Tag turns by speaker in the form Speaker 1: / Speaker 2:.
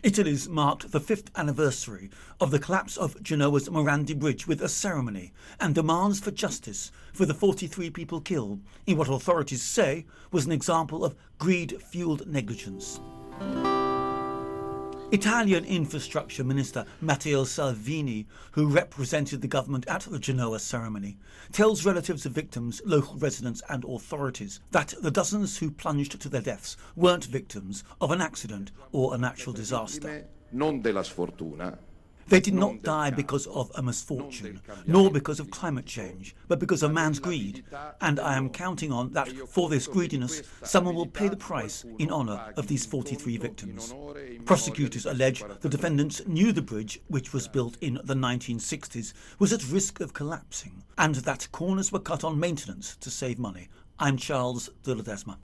Speaker 1: Italy's marked the 5th anniversary of the collapse of Genoa's Morandi Bridge with a ceremony and demands for justice for the 43 people killed in what authorities say was an example of greed-fueled negligence. Italian Infrastructure Minister Matteo Salvini, who represented the government at the Genoa ceremony, tells relatives of victims, local residents and authorities that the dozens who plunged to their deaths weren't victims of an accident or a natural disaster. They did not die because of a misfortune, nor because of climate change, but because of man's greed, and I am counting on that for this greediness someone will pay the price in honour of these 43 victims. Prosecutors allege the defendants knew the bridge, which was built in the 1960s, was at risk of collapsing, and that corners were cut on maintenance to save money. I'm Charles de Ledesma.